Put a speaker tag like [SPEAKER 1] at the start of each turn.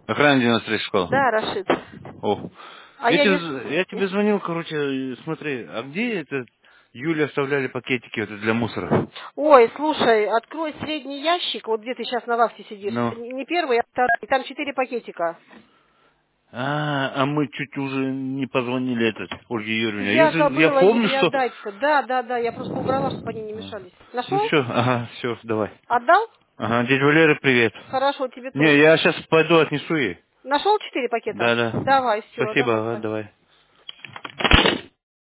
[SPEAKER 1] Охрана 93 школа.
[SPEAKER 2] Да, Рашид.
[SPEAKER 1] О.
[SPEAKER 2] А
[SPEAKER 1] Я
[SPEAKER 2] я
[SPEAKER 1] тебе звонил, короче, смотри, а где это Юля оставляли пакетики вот для мусора?
[SPEAKER 2] Ой, слушай, открой средний ящик, вот где ты сейчас на вахте сидишь.
[SPEAKER 1] Ну.
[SPEAKER 2] Не первый, а второй. И там 4 пакетика.
[SPEAKER 1] А мы чуть уже не позвонили Ольге Юрьевне.
[SPEAKER 2] Я
[SPEAKER 1] Я
[SPEAKER 2] забыла
[SPEAKER 1] помню,
[SPEAKER 2] ей
[SPEAKER 1] что...
[SPEAKER 2] отдать-то. Да, да, да, я просто убрала, чтобы они не мешались.
[SPEAKER 1] Ну
[SPEAKER 2] Нашел?
[SPEAKER 1] все, ага, все, давай.
[SPEAKER 2] Отдал?
[SPEAKER 1] Ага, дядя Валера, привет.
[SPEAKER 2] Хорошо, тебе
[SPEAKER 1] Не,
[SPEAKER 2] тоже.
[SPEAKER 1] я сейчас пойду отнесу ей.
[SPEAKER 2] Нашел 4 пакета?
[SPEAKER 1] Да.
[SPEAKER 2] Давай, все,
[SPEAKER 1] Спасибо,
[SPEAKER 2] давай,
[SPEAKER 1] ага,
[SPEAKER 2] давай.
[SPEAKER 1] давай.